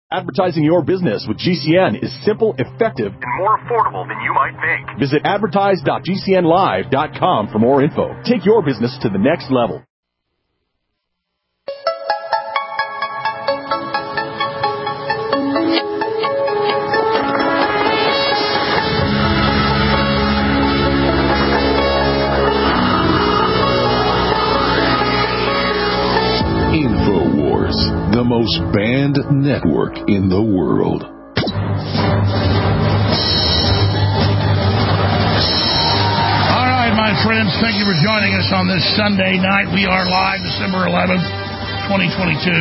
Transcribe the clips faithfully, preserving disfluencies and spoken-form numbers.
Advertising your business with G C N is simple, effective, and more affordable than you might think. Visit advertise dot g c n live dot com for more info. Take your business to the next level. InfoWars, the most banned network in the world. All right, my friends, thank you for joining us on this Sunday night. We are live December eleventh, twenty twenty-two.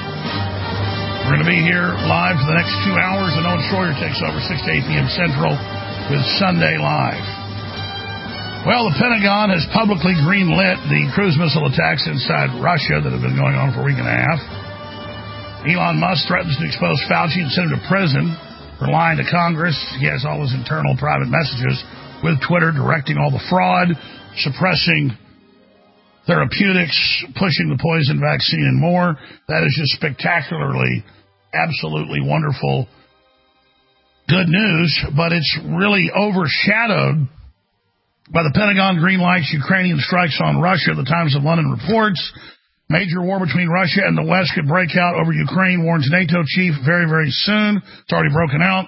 We're going to be here live for the next two hours, and Owen Schroyer takes over six to eight p.m. Central with Sunday Live. Well, the Pentagon has publicly greenlit the cruise missile attacks inside Russia that have been going on for a week and a half. Elon Musk threatens to expose Fauci and send him to prison for lying to Congress. He has all his internal private messages with Twitter directing all the fraud, suppressing therapeutics, pushing the poison vaccine, and more. That is just spectacularly, absolutely wonderful, good news, but it's really overshadowed by the Pentagon greenlights Ukrainian strikes on Russia. The Times of London reports major war between Russia and the West could break out over Ukraine, warns NATO chief very, very soon. It's already broken out.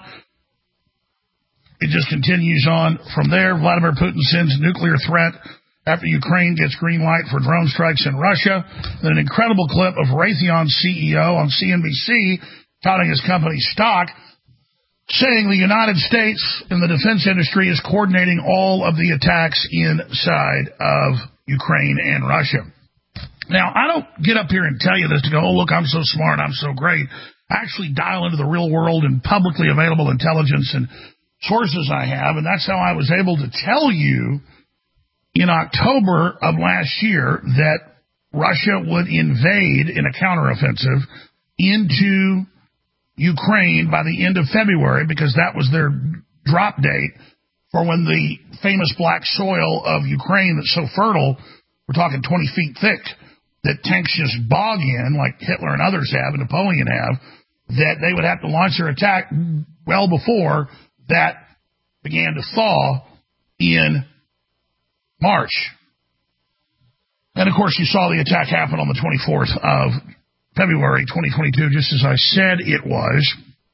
It just continues on from there. Vladimir Putin sends nuclear threat after Ukraine gets green light for drone strikes in Russia. Then an incredible clip of Raytheon C E O on C N B C touting his company's stock, saying the United States in the defense industry is coordinating all of the attacks inside of Ukraine and Russia. Now, I don't get up here and tell you this to go, oh, look, I'm so smart, I'm so great. I actually dial into the real world and publicly available intelligence and sources I have, and that's how I was able to tell you in October of last year that Russia would invade in a counteroffensive into Ukraine by the end of February, because that was their drop date for when the famous black soil of Ukraine that's so fertile, we're talking twenty feet thick, that tanks just bog in, like Hitler and others have, and Napoleon have, that they would have to launch their attack well before that began to thaw in March. And, of course, you saw the attack happen on the twenty-fourth of February twenty twenty-two, just as I said it was.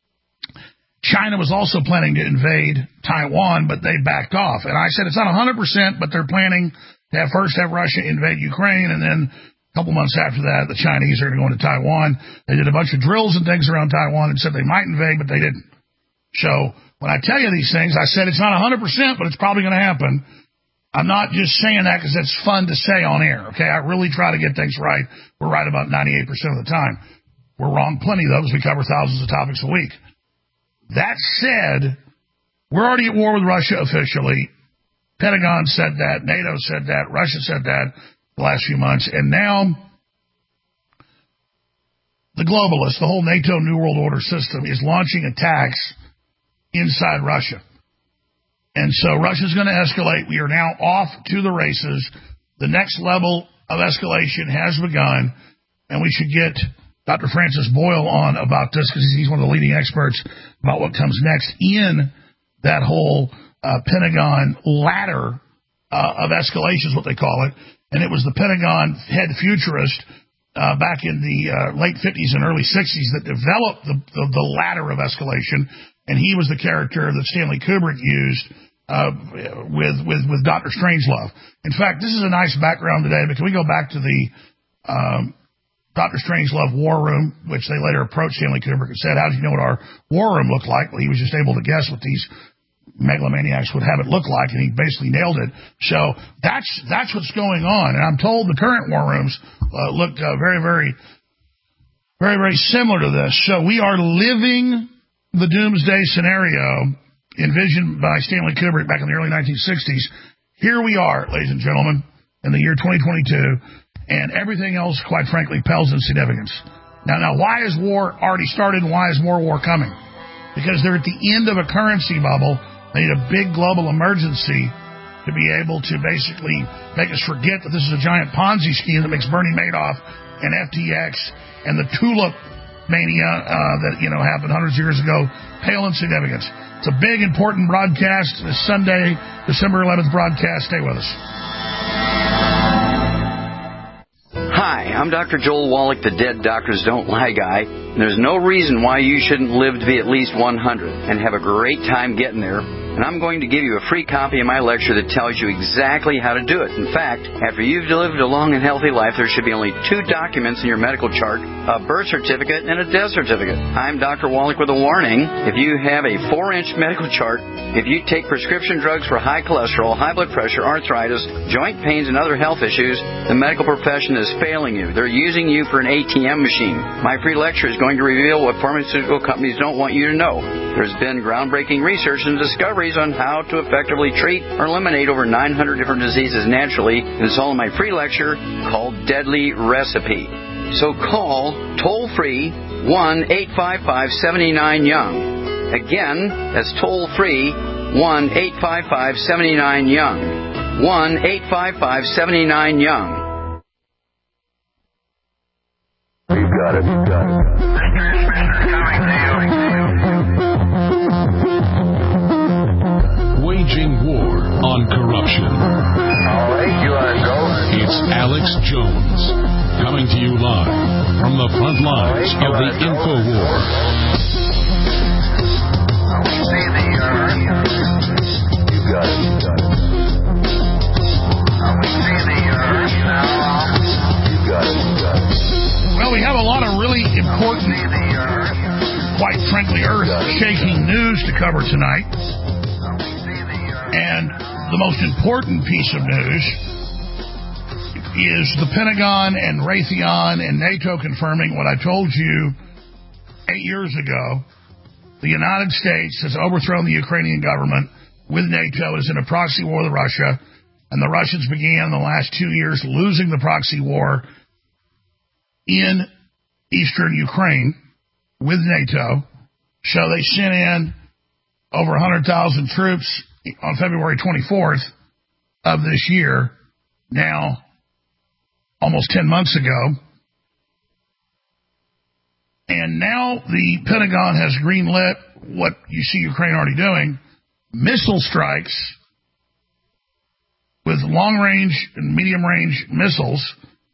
China was also planning to invade Taiwan, but they backed off. And I said it's not one hundred percent, but they're planning to have first have Russia invade Ukraine, and then a couple months after that, the Chinese are going to go into Taiwan. They did a bunch of drills and things around Taiwan and said they might invade, but they didn't. So when I tell you these things, I said it's not one hundred percent, but it's probably going to happen. I'm not just saying that because it's fun to say on air, okay? I really try to get things right. We're right about ninety-eight percent of the time. We're wrong plenty of those. We cover thousands of topics a week. That said, we're already at war with Russia officially. Pentagon said that. NATO said that. Russia said that the last few months. And now the globalists, the whole NATO New World Order system, is launching attacks inside Russia. And so Russia's going to escalate. We are now off to the races. The next level of escalation has begun, and we should get Doctor Francis Boyle on about this because he's one of the leading experts about what comes next in that whole uh, Pentagon ladder uh, of escalation is what they call it. And it was the Pentagon head futurist uh, back in the uh, late fifties and early sixties that developed the, the, the ladder of escalation. And he was the character that Stanley Kubrick used uh, with, with, with Doctor Strangelove. In fact, this is a nice background today, but can we go back to the um, Doctor Strangelove war room, which they later approached Stanley Kubrick and said, how did you know what our war room looked like? Well, he was just able to guess what these megalomaniacs would have it look like, and he basically nailed it. So that's that's what's going on. And I'm told the current war rooms uh, look uh, very, very, very, very similar to this. So we are living the doomsday scenario envisioned by Stanley Kubrick back in the early nineteen sixties. Here we are, ladies and gentlemen, in the year twenty twenty-two, and everything else, quite frankly, pales in significance. Now, now, why is war already started, and why is more war coming? Because they're at the end of a currency bubble. They need a big global emergency to be able to basically make us forget that this is a giant Ponzi scheme that makes Bernie Madoff and F T X and the tulip mania uh, that, you know, happened hundreds of years ago pale in significance. It's a big, important broadcast this Sunday, December eleventh broadcast. Stay with us. Hi, I'm Doctor Joel Wallach, the Dead Doctors Don't Lie guy. There's no reason why you shouldn't live to be at least one hundred and have a great time getting there. And I'm going to give you a free copy of my lecture that tells you exactly how to do it. In fact, after you've lived a long and healthy life, there should be only two documents in your medical chart, a birth certificate and a death certificate. I'm Doctor Wallach with a warning. If you have a four-inch medical chart, if you take prescription drugs for high cholesterol, high blood pressure, arthritis, joint pains, and other health issues, the medical profession is failing you. They're using you for an A T M machine. My free lecture is going to reveal what pharmaceutical companies don't want you to know. There's been groundbreaking research and discoveries on how to effectively treat or eliminate over nine hundred different diseases naturally. And it's all in my free lecture called Deadly Recipe. So call toll-free one eight five five, seven nine, young. Again, that's toll-free one eight five five, seven nine, young. one eight five five, seven nine, young. You got it. You got it. Waging war on corruption. All right, you want to go? It's Alex Jones, coming to you live from the front lines of the info war. We see the earth. You got it. You got it. We see the earth now. You got it. You got it. Well, we have a lot of really important, quite frankly, earth-shaking news to cover tonight. And the most important piece of news is the Pentagon and Raytheon and NATO confirming what I told you eight years ago. The United States has overthrown the Ukrainian government with NATO. It is in a proxy war with Russia. And the Russians began in the last two years losing the proxy war in eastern Ukraine with NATO. So they sent in over one hundred thousand troops on February twenty-fourth of this year, now almost ten months ago. And now the Pentagon has greenlit what you see Ukraine already doing, missile strikes with long-range and medium-range missiles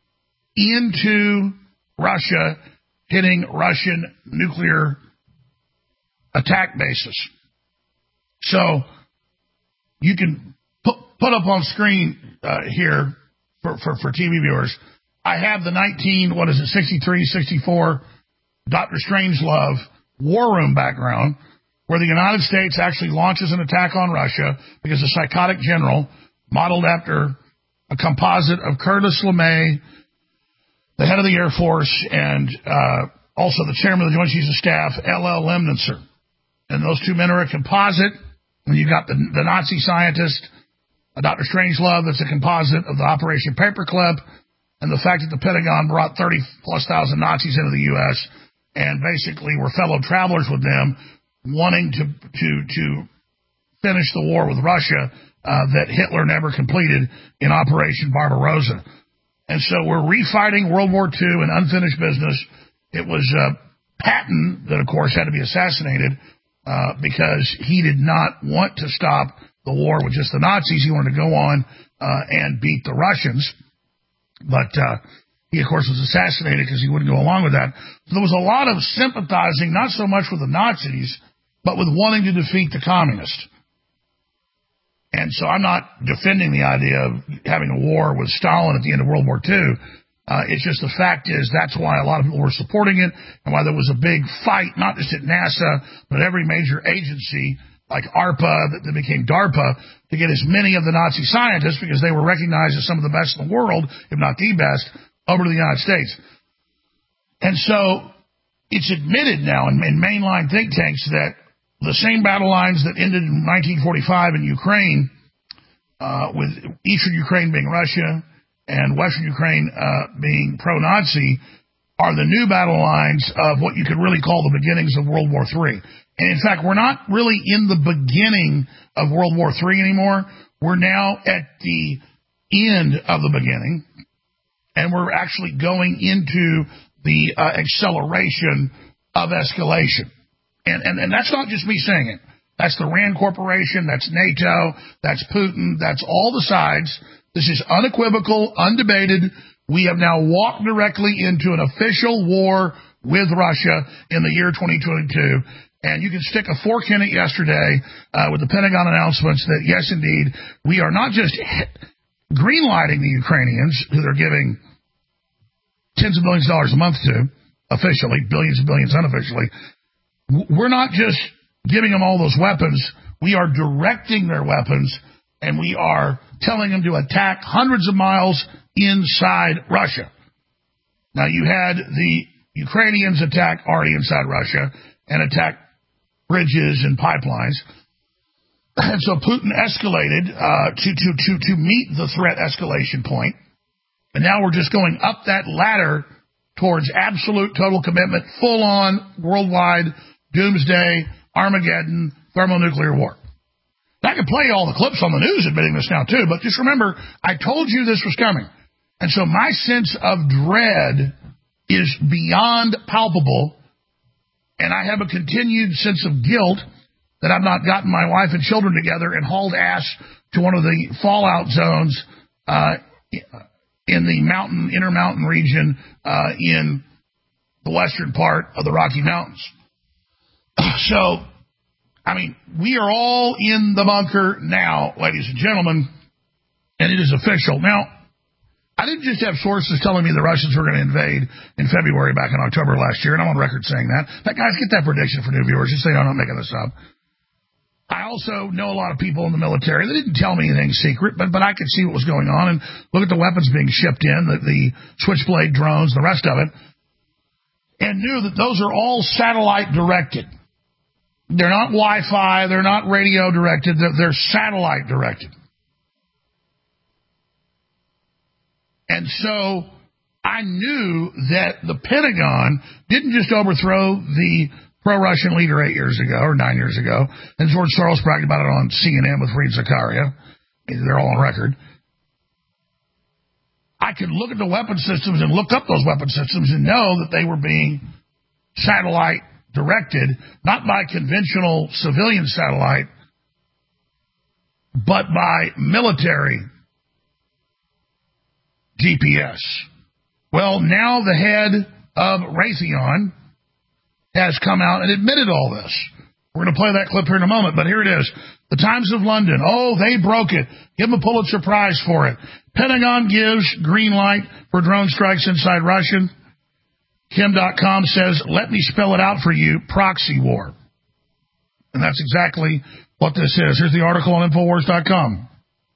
into Russia, hitting Russian nuclear attack bases. So you can put, put up on screen uh, here for, for, for T V viewers. I have the nineteen, what is it, sixty-three, sixty-four Doctor Strangelove war room background where the United States actually launches an attack on Russia because a psychotic general modeled after a composite of Curtis LeMay, the head of the Air Force, and uh, also the chairman of the Joint Chiefs of Staff, L L Lemnitzer. And those two men are a composite. And you got the, the Nazi scientist, uh, Doctor Strangelove, that's a composite of the Operation Paperclip, and the fact that the Pentagon brought thirty plus thousand Nazis into the U S and basically were fellow travelers with them, wanting to to to finish the war with Russia uh, that Hitler never completed in Operation Barbarossa. And so we're refighting World War Two in unfinished business. It was uh, Patton that, of course, had to be assassinated uh, because he did not want to stop the war with just the Nazis. He wanted to go on uh, and beat the Russians. But uh, he, of course, was assassinated because he wouldn't go along with that. So there was a lot of sympathizing, not so much with the Nazis, but with wanting to defeat the communists. And so I'm not defending the idea of having a war with Stalin at the end of World War Two. Uh, it's just the fact is that's why a lot of people were supporting it and why there was a big fight, not just at NASA, but every major agency like ARPA that, that became DARPA to get as many of the Nazi scientists, because they were recognized as some of the best in the world, if not the best, over to the United States. And so it's admitted now in, in mainline think tanks that the same battle lines that ended in nineteen forty-five in Ukraine, uh, with eastern Ukraine being Russia and western Ukraine uh, being pro-Nazi, are the new battle lines of what you could really call the beginnings of World War Three. And in fact, we're not really in the beginning of World War Three anymore. We're now at the end of the beginning, and we're actually going into the uh, acceleration of escalation. And, and, and that's not just me saying it. That's the RAND Corporation, that's NATO, that's Putin, that's all the sides. This is unequivocal, undebated. We have now walked directly into an official war with Russia in the year twenty twenty-two. And you can stick a fork in it yesterday uh, with the Pentagon announcements that, yes, indeed, we are not just greenlighting the Ukrainians, who they're giving tens of millions of dollars a month to, officially, billions and billions unofficially. We're not just giving them all those weapons. We are directing their weapons, and we are telling them to attack hundreds of miles inside Russia. Now, you had the Ukrainians attack already inside Russia and attack bridges and pipelines. And so Putin escalated uh, to, to, to, to meet the threat escalation point. And now we're just going up that ladder towards absolute total commitment, full-on, worldwide, doomsday, Armageddon, thermonuclear war. I could play all the clips on the news admitting this now, too, but just remember, I told you this was coming. And so my sense of dread is beyond palpable, and I have a continued sense of guilt that I've not gotten my wife and children together and hauled ass to one of the fallout zones uh, in the mountain, intermountain region uh, in the western part of the Rocky Mountains. So, I mean, we are all in the bunker now, ladies and gentlemen, and it is official. Now, I didn't just have sources telling me the Russians were going to invade in February back in October last year, and I'm on record saying that. That guys, get that prediction for new viewers, just so you know I'm not making this up. I also know a lot of people in the military. They didn't tell me anything secret, but but I could see what was going on and look at the weapons being shipped in, the, the Switchblade drones, the rest of it, and knew that those are all satellite directed. They're not Wi-Fi, they're not radio directed, they're, they're satellite directed. And so I knew that the Pentagon didn't just overthrow the pro-Russian leader eight years ago or nine years ago, and George Soros bragged about it on C N N with Fareed Zakaria. They're all on record. I could look at the weapon systems and look up those weapon systems and know that they were being satellite directed, not by conventional civilian satellite, but by military G P S. Well, now the head of Raytheon has come out and admitted all this. We're going to play that clip here in a moment, but here it is. The Times of London. Oh, they broke it. Give them a Pulitzer Prize for it. Pentagon gives green light for drone strikes inside Russia. Kim dot com says, let me spell it out for you, proxy war. And that's exactly what this is. Here's the article on Infowars dot com.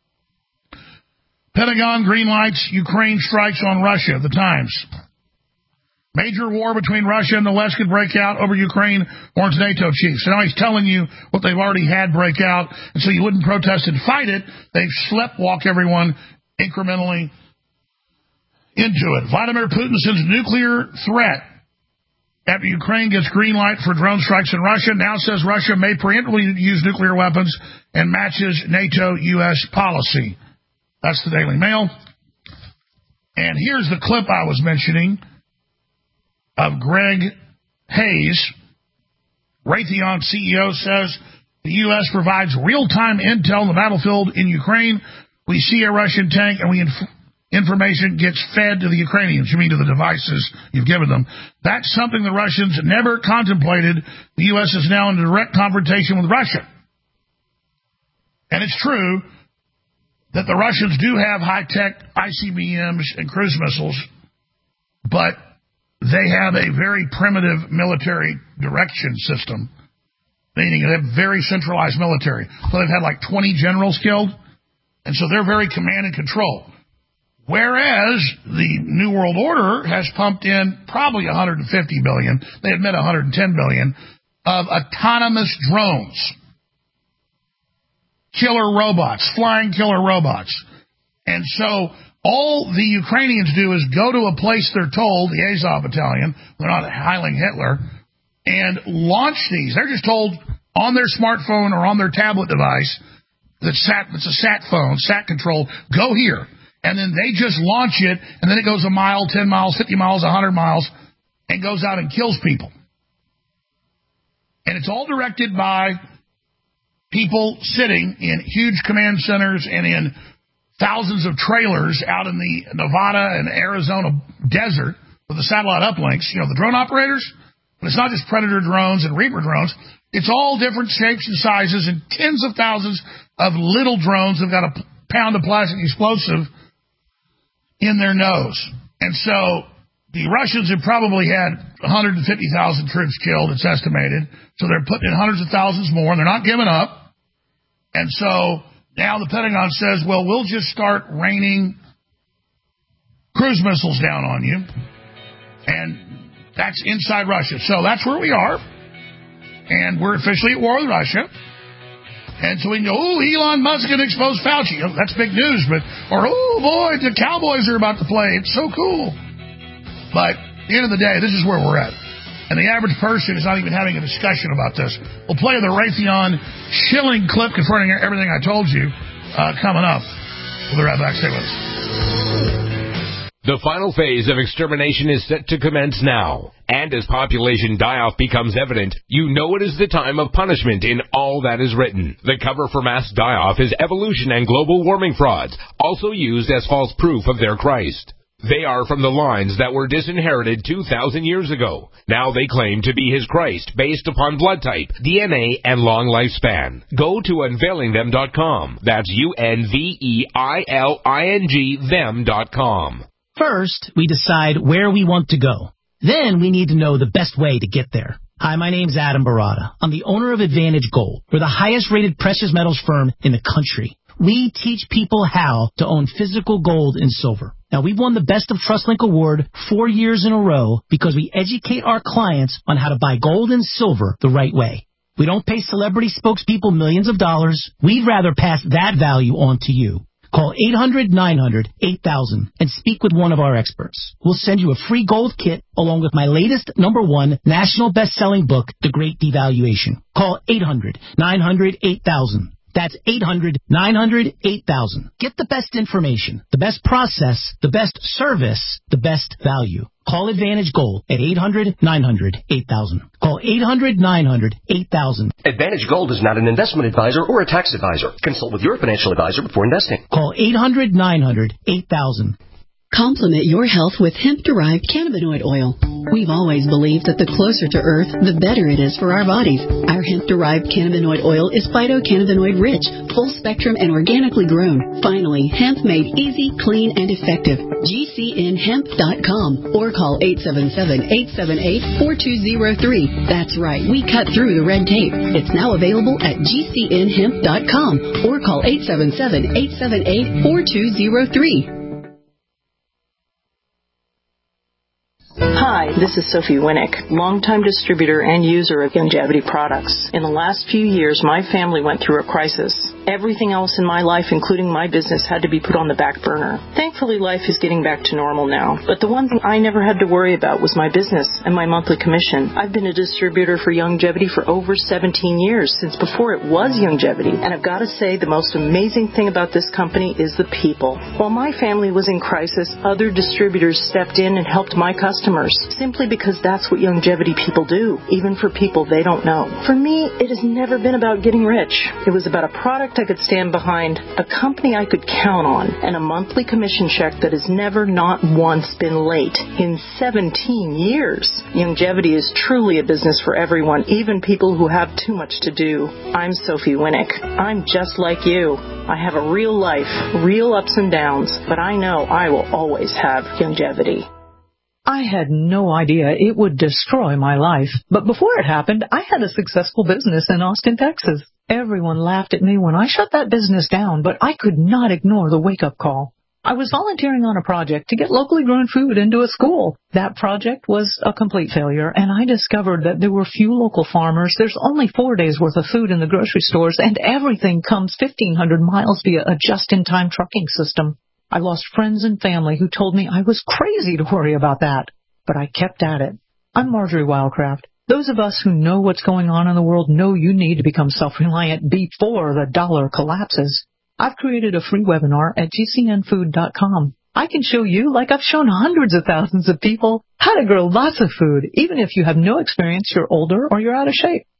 Pentagon greenlights Ukraine strikes on Russia. The Times. Major war between Russia and the West could break out over Ukraine, warns NATO chief. So now he's telling you what they've already had break out, and so you wouldn't protest and fight it. They've sleptwalk everyone incrementally into it. Vladimir Putin sends nuclear threat after Ukraine gets green light for drone strikes in Russia. Now says Russia may preemptively use nuclear weapons and matches NATO-U S policy. That's the Daily Mail. And here's the clip I was mentioning of Greg Hayes. Raytheon C E O says the U S provides real-time intel on the battlefield in Ukraine. We see a Russian tank and we inf- information gets fed to the Ukrainians. You mean to the devices you've given them. That's something the Russians never contemplated. The U S is now in direct confrontation with Russia. And it's true that the Russians do have high-tech I C B Ms and cruise missiles, but they have a very primitive military direction system, meaning they have very centralized military. So they've had like twenty generals killed, and so they're very command and control. Whereas the New World Order has pumped in probably one hundred fifty billion dollars, they admit one hundred ten billion dollars, of autonomous drones. Killer robots, flying killer robots. And so all the Ukrainians do is go to a place they're told, the Azov Battalion, they're not Heiling Hitler, and launch these. They're just told on their smartphone or on their tablet device, that's sat, it's a sat phone, sat control, go here. And then they just launch it, and then it goes a mile, ten miles, fifty miles, one hundred miles, and goes out and kills people. it's all directed by people sitting in huge command centers and in thousands of trailers out in the Nevada and Arizona desert with the satellite uplinks. You know, the drone operators, but it's not just Predator drones and Reaper drones. It's all different shapes and sizes and tens of thousands of little drones that have got a pound of plastic explosive in their nose. And so the Russians have probably had one hundred fifty thousand troops killed, it's estimated. So they're putting in hundreds of thousands more, and they're not giving up. And so now the Pentagon says, well, we'll just start raining cruise missiles down on you. And that's inside Russia. So that's where we are. And we're officially at war with Russia. And so we can go, oh, Elon Musk can expose Fauci. Oh, that's big news. But Or, oh, boy, the Cowboys are about to play. It's so cool. But at the end of the day, this is where we're at. And the average person is not even having a discussion about this. We'll play the Raytheon shilling clip confirming everything I told you uh, coming up. We'll be right back. Stay with us. The final phase of extermination is set to commence now. And as population die-off becomes evident, you know it is the time of punishment in all that is written. The cover for mass die-off is evolution and global warming frauds, also used as false proof of their Christ. They are from the lines that were disinherited two thousand years ago. Now they claim to be his Christ based upon blood type, D N A, and long lifespan. Go to unveiling them dot com. That's U N V E I L I N G them dot com. First, we decide where we want to go. Then we need to know the best way to get there. Hi, my name's Adam Barada. I'm the owner of Advantage Gold. We're the highest-rated precious metals firm in the country. We teach people how to own physical gold and silver. Now, we've won the Best of TrustLink Award four years in a row because we educate our clients on how to buy gold and silver the right way. We don't pay celebrity spokespeople millions of dollars. We'd rather pass that value on to you. Call eight hundred nine hundred eight thousand and speak with one of our experts. We'll send you a free gold kit along with my latest number one national best-selling book, The Great Devaluation. Call eight hundred nine hundred eight thousand. That's eight hundred nine hundred eight thousand. Get the best information, the best process, the best service, the best value. Call Advantage Gold at eight hundred nine hundred eight thousand. Call eight hundred nine hundred eight thousand. Advantage Gold is not an investment advisor or a tax advisor. Consult with your financial advisor before investing. Call eight hundred nine hundred eight thousand. Complement your health with hemp-derived cannabinoid oil. We've always believed that the closer to Earth, the better it is for our bodies. Our hemp-derived cannabinoid oil is phytocannabinoid-rich, full-spectrum, and organically grown. Finally, hemp made easy, clean, and effective. G C N hemp dot com or call eight seven seven, eight seven eight, four two zero three. That's right, we cut through the red tape. It's now available at G C N hemp dot com or call eight seven seven, eight seven eight, four two zero three. Hi, this is Sophie Winnick, longtime distributor and user of Youngevity products. In the last few years, my family went through a crisis. Everything else in my life, including my business, had to be put on the back burner. Thankfully, life is getting back to normal now. But the one thing I never had to worry about was my business and my monthly commission. I've been a distributor for Youngevity for over seventeen years, since before it was Youngevity. And I've got to say, the most amazing thing about this company is the people. While my family was in crisis, other distributors stepped in and helped my customers, simply because that's what Youngevity people do, even for people they don't know. For me, it has never been about getting rich. It was about a product I could stand behind, a company I could count on, and a monthly commission check that has never, not once, been late in seventeen years. Youngevity is truly a business for everyone, even people who have too much to do. I'm Sophie Winnick. I'm just like you. I have a real life, real ups and downs, but I know I will always have Youngevity. I had no idea it would destroy my life, but before it happened, I had a successful business in Austin, Texas. Everyone laughed at me when I shut that business down, but I could not ignore the wake-up call. I was volunteering on a project to get locally grown food into a school. That project was a complete failure, and I discovered that there were few local farmers. There's only four days' worth of food in the grocery stores, and everything comes fifteen hundred miles via a just-in-time trucking system. I lost friends and family who told me I was crazy to worry about that, but I kept at it. I'm Marjorie Wildcraft. Those of us who know what's going on in the world know you need to become self-reliant before the dollar collapses. I've created a free webinar at G C N food dot com. I can show you, like I've shown hundreds of thousands of people, how to grow lots of food, even if you have no experience, you're older, or you're out of shape.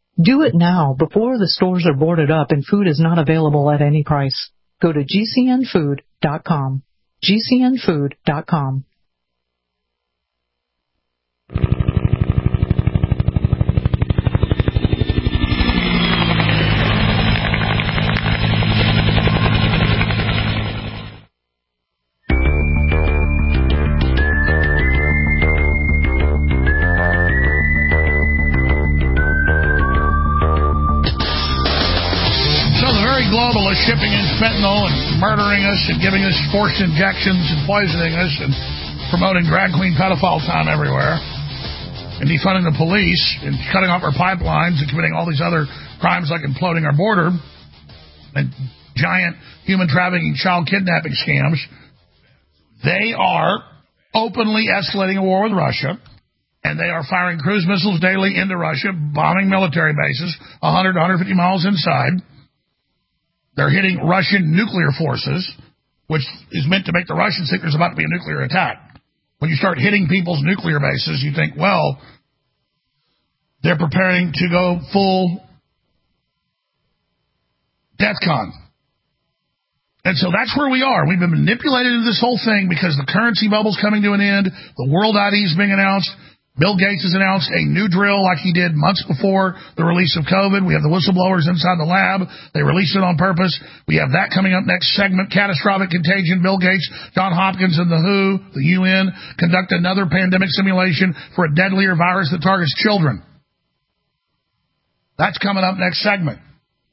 Do it now before the stores are boarded up and food is not available at any price. Go to G C N food dot com. G C N food dot com. Globalists shipping in fentanyl and murdering us and giving us forced injections and poisoning us and promoting drag queen pedophile time everywhere and defunding the police and cutting off our pipelines and committing all these other crimes like imploding our border and giant human trafficking, child kidnapping scams. They are openly escalating a war with Russia, and they are firing cruise missiles daily into Russia, bombing military bases one hundred to one hundred fifty miles inside. They're hitting Russian nuclear forces, which is meant to make the Russians think there's about to be a nuclear attack. When you start hitting people's nuclear bases, you think, well, they're preparing to go full DEFCON. And so that's where we are. We've been manipulated into this whole thing because the currency bubble's coming to an end. The world I D is being announced. Bill Gates has announced a new drill like he did months before the release of COVID. We have the whistleblowers inside the lab. They released it on purpose. We have that coming up next segment. Catastrophic contagion. Bill Gates, John Hopkins, and the W H O, the U N, conduct another pandemic simulation for a deadlier virus that targets children. That's coming up next segment.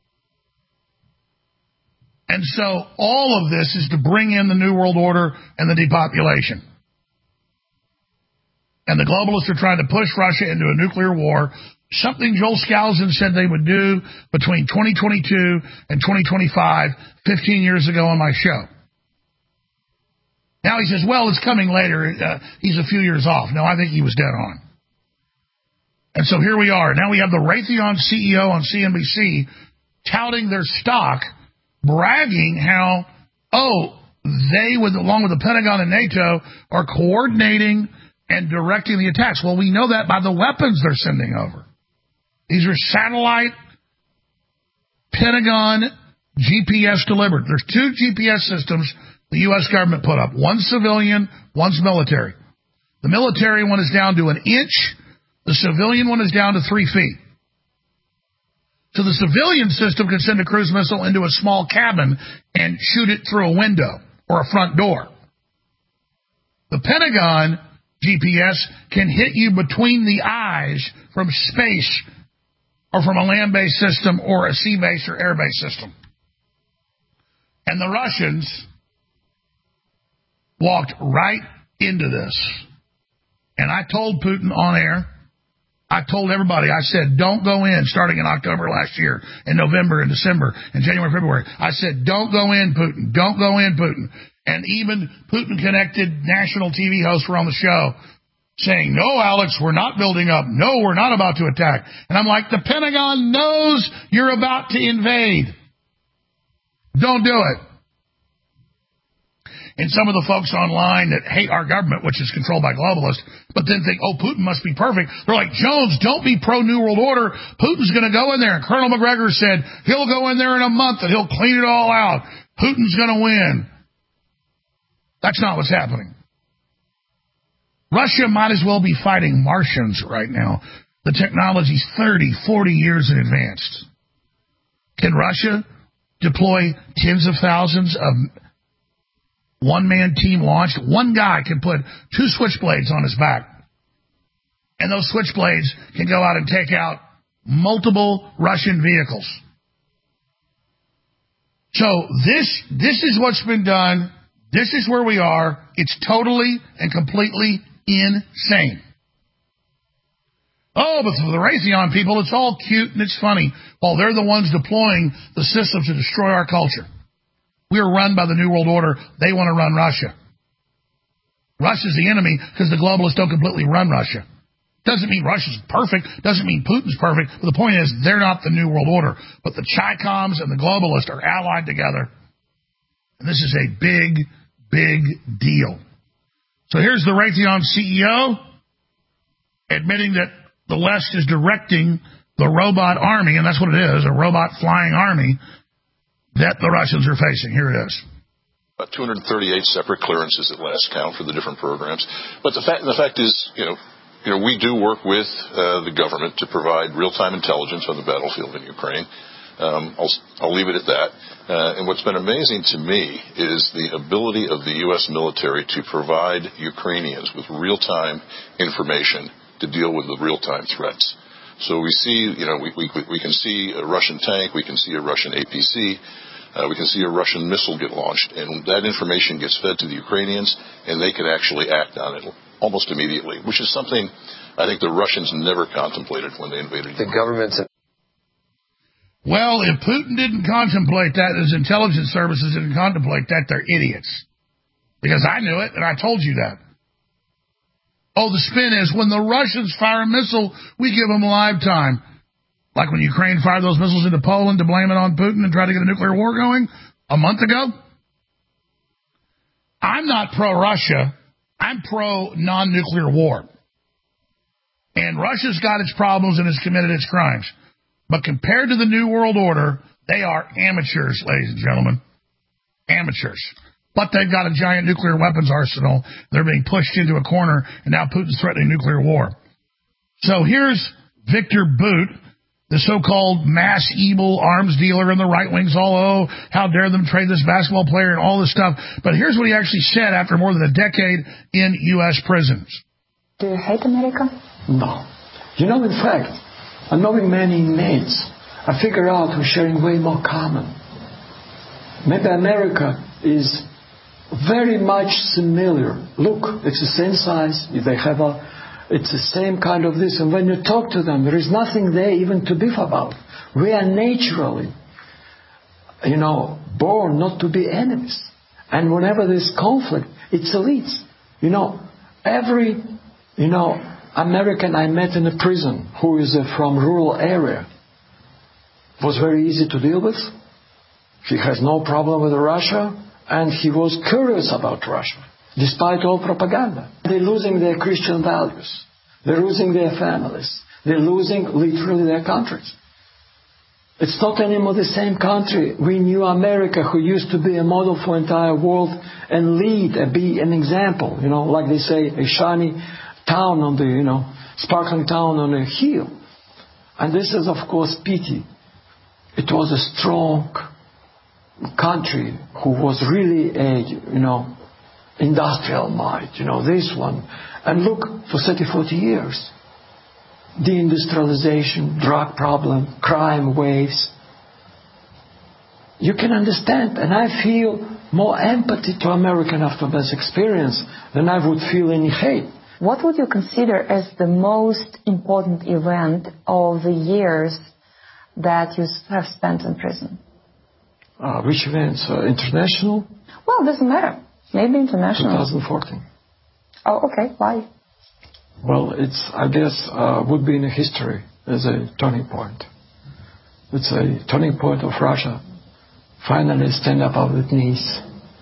And so all of this is to bring in the New World Order and the depopulation. And the globalists are trying to push Russia into a nuclear war, something Joel Skousen said they would do between twenty twenty-two and twenty twenty-five, fifteen years ago on my show. Now he says, well, it's coming later. Uh, he's a few years off. No, I think he was dead on. And so here we are. Now we have the Raytheon C E O on C N B C touting their stock, bragging how, oh, they, with along with the Pentagon and NATO, are coordinating and directing the attacks. Well, we know that by the weapons they're sending over. These are satellite, Pentagon, G P S delivered. There's two G P S systems the U S government put up. One's civilian, one's military. The military one is down to an inch. The civilian one is down to three feet. So the civilian system can send a cruise missile into a small cabin and shoot it through a window or a front door. The Pentagon G P S can hit you between the eyes from space or from a land-based system or a sea-based or air-based system. And the Russians walked right into this. And I told Putin on air, I told everybody, I said, don't go in starting in October last year, in November and December, and January, February. I said, don't go in, Putin. Don't go in, Putin. And even Putin-connected national T V hosts were on the show saying, no, Alex, we're not building up. No, we're not about to attack. And I'm like, the Pentagon knows you're about to invade. Don't do it. And some of the folks online that hate our government, which is controlled by globalists, but then think, oh, Putin must be perfect. They're like, Jones, don't be pro-New World Order. Putin's going to go in there. And Colonel McGregor said he'll go in there in a month and he'll clean it all out. Putin's going to win. That's not what's happening. Russia might as well be fighting Martians right now. The technology's thirty, forty years in advance. Can Russia deploy tens of thousands of one-man team launched? One guy can put two switchblades on his back. And those switchblades can go out and take out multiple Russian vehicles. So this, this is what's been done. This is where we are. It's totally and completely insane. Oh, but for the Raytheon people, it's all cute and it's funny. Well, they're the ones deploying the systems to destroy our culture. We are run by the New World Order. They want to run Russia. Russia's the enemy because the globalists don't completely run Russia. Doesn't mean Russia's perfect. Doesn't mean Putin's perfect. But the point is, they're not the New World Order. But the Chi-Coms and the globalists are allied together. And this is a big, big deal. So here's the Raytheon C E O admitting that the West is directing the robot army, and that's what it is, a robot flying army that the Russians are facing. Here it is. About two hundred thirty-eight separate clearances at last count for the different programs. But the fact, the fact is, you know, you know, we do work with uh, the government to provide real-time intelligence on the battlefield in Ukraine. Um, I'll, I'll leave it at that. Uh, and what's been amazing to me is the ability of the U S military to provide Ukrainians with real-time information to deal with the real-time threats. So we see, you know, we, we, we can see a Russian tank, we can see a Russian A P C, uh, we can see a Russian missile get launched, and that information gets fed to the Ukrainians, and they can actually act on it almost immediately, which is something I think the Russians never contemplated when they invaded Ukraine. The government's... Well, if Putin didn't contemplate that, his intelligence services didn't contemplate that, they're idiots. Because I knew it, and I told you that. Oh, the spin is when the Russians fire a missile, we give them live time. Like when Ukraine fired those missiles into Poland to blame it on Putin and try to get a nuclear war going a month ago. I'm not pro-Russia. I'm pro-non-nuclear war. And Russia's got its problems and has committed its crimes. But compared to the New World Order, they are amateurs, ladies and gentlemen. Amateurs. But they've got a giant nuclear weapons arsenal. They're being pushed into a corner, and now Putin's threatening nuclear war. So here's Victor Bout, the so-called mass evil arms dealer, and the right wings all, oh, how dare them trade this basketball player and all this stuff. But here's what he actually said after more than a decade in U S prisons. Do you hate America? No. You know, in fact, I'm knowing many inmates. I figure out we're sharing way more common. Maybe America is very much similar. Look, it's the same size. They have a, it's the same kind of this. And when you talk to them, there is nothing there even to beef about. We are naturally, you know, born not to be enemies. And whenever there's conflict, it's elites. You know, every, you know, American I met in a prison who is uh, from rural area was very easy to deal with. He has no problem with Russia, and he was curious about Russia, despite all propaganda. They're losing their Christian values. They're losing their families. They're losing literally their countries. It's not anymore the same country. We knew America, who used to be a model for the entire world and lead and be an example, you know, like they say, a shiny town on the, you know, sparkling town on a hill. And this is, of course, pity. It was a strong country who was really a, you know, industrial might, you know, this one. And look, for thirty, forty years, deindustrialization, drug problem, crime waves. You can understand, and I feel more empathy to American after this experience than I would feel any hate. What would you consider as the most important event of the years that you have spent in prison? Uh, which events? Uh, international? Well, it doesn't matter. Maybe international. twenty fourteen. Oh, okay. Why? Well, it's, I guess, uh, would be in history as a turning point. It's a turning point of Russia. Finally stand up on its knees.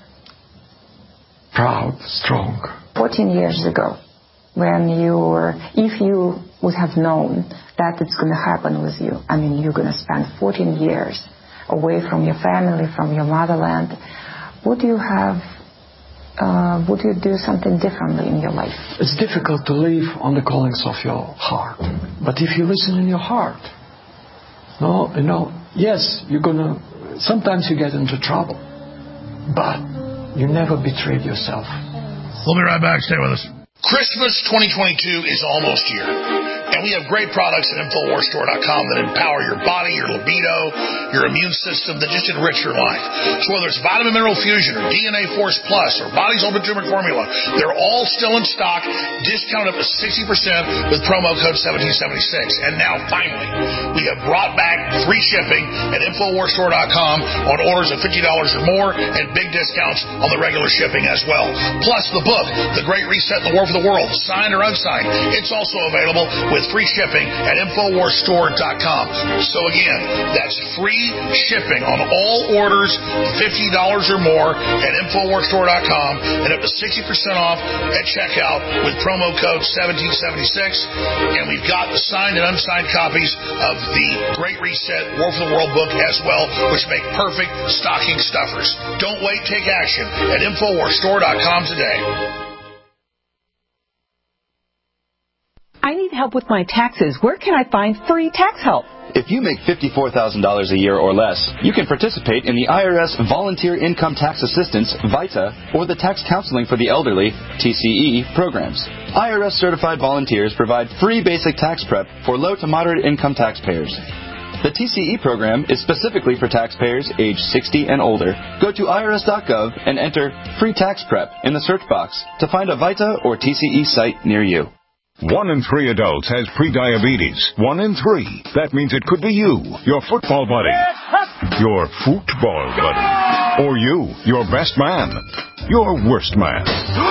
Proud, strong. fourteen years ago, when you were, if you would have known that it's going to happen with you, I mean, you're going to spend fourteen years away from your family, from your motherland, would you have, uh, would you do something differently in your life? It's difficult to live on the callings of your heart. But if you listen in your heart, no, you know, yes, you're going to, sometimes you get into trouble, but you never betrayed yourself. We'll be right back. Stay with us. Christmas twenty twenty-two is almost here, and we have great products at Infowars Store dot com that empower your body, your libido, your immune system, that just enrich your life. So whether it's Vitamin Mineral Fusion or D N A Force Plus or Body's Ultimate Turmeric Formula, they're all still in stock, discounted up to sixty percent with promo code seventeen seventy-six. And now, finally, we have brought back free shipping at Infowars Store dot com on orders of fifty dollars or more, and big discounts on the regular shipping as well. Plus, the book, The Great Reset and the War for the World, signed or unsigned, it's also available with with free shipping at infowars store dot com. So again, that's free shipping on all orders fifty dollars or more at infowars store dot com and up to sixty percent off at checkout with promo code seventeen seventy-six. And we've got the signed and unsigned copies of the Great Reset War for the World book as well, which make perfect stocking stuffers. Don't wait, take action at infowars store dot com today. I need help with my taxes. Where can I find free tax help? If you make fifty-four thousand dollars a year or less, you can participate in the I R S Volunteer Income Tax Assistance, VITA, or the Tax Counseling for the Elderly, T C E, programs. I R S-certified volunteers provide free basic tax prep for low to moderate income taxpayers. The T C E program is specifically for taxpayers age sixty and older. Go to I R S dot gov and enter Free Tax Prep in the search box to find a VITA or T C E site near you. One in three adults has prediabetes. One in three. That means it could be you, your football buddy, your football buddy, or you, your best man, your worst man,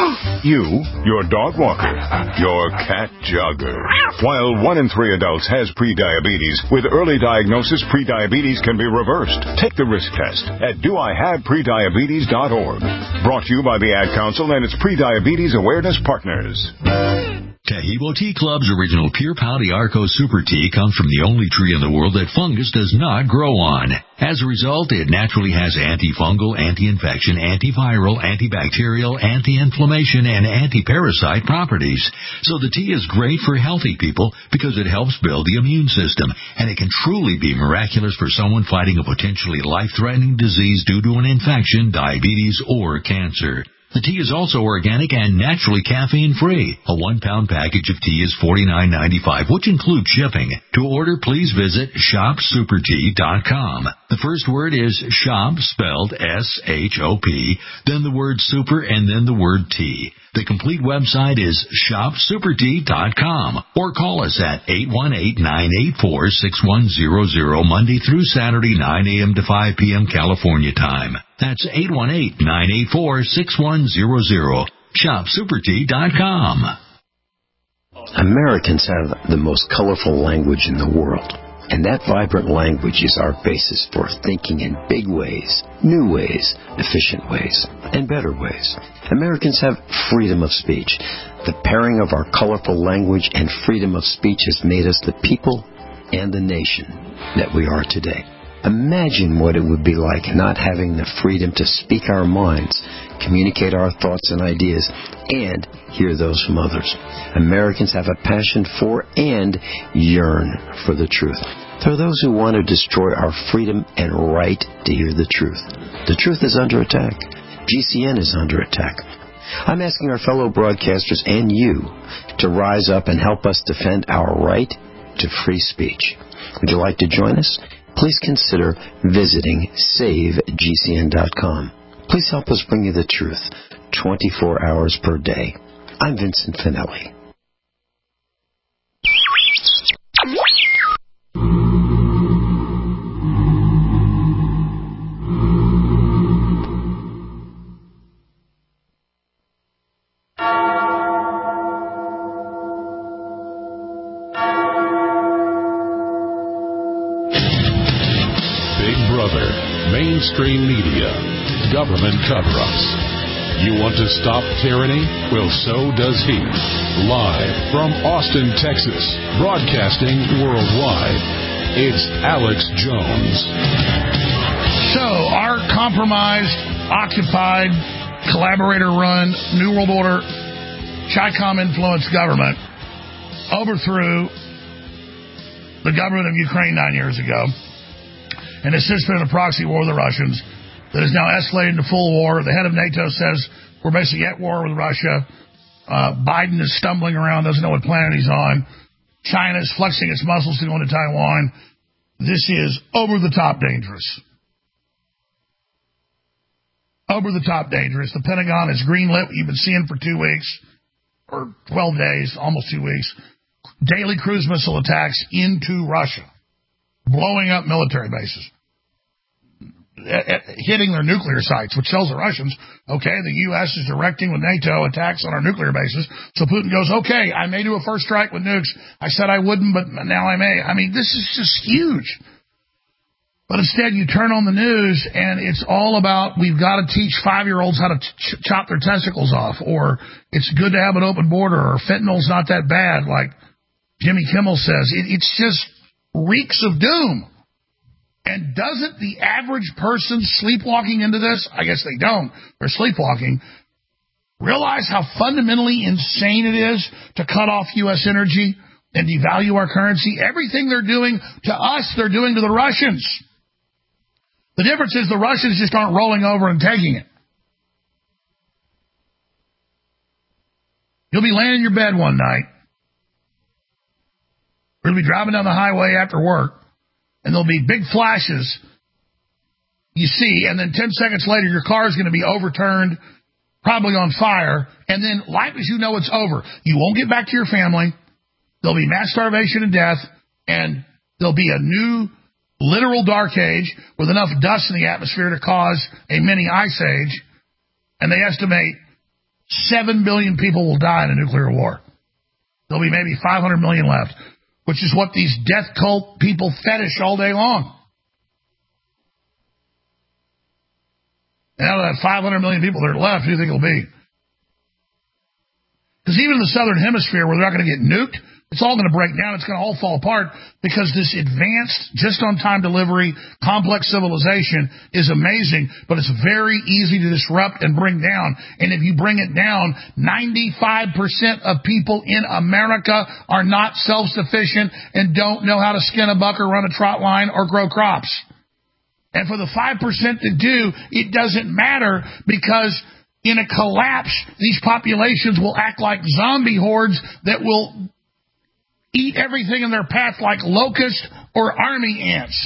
you, your dog walker, your cat jogger. While one in three adults has prediabetes, with early diagnosis, prediabetes can be reversed. Take the risk test at do I have prediabetes dot org. Brought to you by the Ad Council and its Prediabetes Awareness Partners. Taheebo Tea Club's original Pure Pouty Arco Super Tea comes from the only tree in the world that fungus does not grow on. As a result, it naturally has antifungal, anti-infection, antiviral, antibacterial, anti-inflammation, and anti-parasite properties. So the tea is great for healthy people because it helps build the immune system, and it can truly be miraculous for someone fighting a potentially life-threatening disease due to an infection, diabetes, or cancer. The tea is also organic and naturally caffeine-free. A one-pound package of tea is forty-nine ninety-five, which includes shipping. To order, please visit shop super tea dot com. The first word is shop, spelled S H O P, then the word super, and then the word tea. The complete website is shop super tea dot com, or call us at eight one eight, nine eight four, six one zero zero, Monday through Saturday, nine a.m. to five p.m. California time. That's eight one eight, nine eight four, six one zero zero. shop super tea dot com. Americans have the most colorful language in the world, and that vibrant language is our basis for thinking in big ways, new ways, efficient ways, and better ways. Americans have freedom of speech. The pairing of our colorful language and freedom of speech has made us the people and the nation that we are today. Imagine what it would be like not having the freedom to speak our minds, communicate our thoughts and ideas, and hear those from others. Americans have a passion for and yearn for the truth. There are those who want to destroy our freedom and right to hear the truth. The truth is under attack. G C N is under attack. I'm asking our fellow broadcasters and you to rise up and help us defend our right to free speech. Would you like to join us? Please consider visiting save G C N dot com. Please help us bring you the truth twenty-four hours per day. I'm Vincent Finelli. Mainstream media, government cover-ups. You want to stop tyranny? Well, so does he. Live from Austin, Texas, broadcasting worldwide, it's Alex Jones. So, our compromised, occupied, collaborator-run, New World Order, Chi-Com-influenced government overthrew the government of Ukraine nine years ago, and has since been in a proxy war with the Russians that has now escalated into full war. The head of NATO says we're basically at war with Russia. Uh, Biden is stumbling around, doesn't know what planet he's on. China is flexing its muscles to go into Taiwan. This is over-the-top dangerous. Over-the-top dangerous. The Pentagon has greenlit what you've been seeing for two weeks, or twelve days, almost two weeks. Daily cruise missile attacks into Russia, blowing up military bases. at, at hitting their nuclear sites, which tells the Russians, okay, the U S is directing with NATO attacks on our nuclear bases. So Putin goes, okay, I may do a first strike with nukes. I said I wouldn't, but now I may. I mean, this is just huge. But instead, you turn on the news, and it's all about we've got to teach five-year-olds how to ch- chop their testicles off, or it's good to have an open border, or fentanyl's not that bad, like Jimmy Kimmel says. It, it's just reeks of doom. And doesn't the average person sleepwalking into this, I guess they don't, they're sleepwalking, realize how fundamentally insane it is to cut off U S energy and devalue our currency? Everything they're doing to us, they're doing to the Russians. The difference is the Russians just aren't rolling over and taking it. You'll be laying in your bed one night. Or you'll be driving down the highway after work, and there'll be big flashes you see, and then ten seconds later your car is going to be overturned, probably on fire, and then life as you know it's over. You won't get back to your family. There'll be mass starvation and death, and there'll be a new literal dark age with enough dust in the atmosphere to cause a mini ice age, and they estimate seven billion people will die in a nuclear war. There'll be maybe five hundred million left, which is what these death cult people fetish all day long. And out of that five hundred million people that are left, who do you think it'll be? Because even in the southern hemisphere where they're not going to get nuked, it's all going to break down. It's going to all fall apart because this advanced, just-on-time delivery, complex civilization is amazing, but it's very easy to disrupt and bring down. And if you bring it down, ninety-five percent of people in America are not self-sufficient and don't know how to skin a buck or run a trot line or grow crops. And for the five percent that do, it doesn't matter because in a collapse, these populations will act like zombie hordes that will eat everything in their path like locusts or army ants.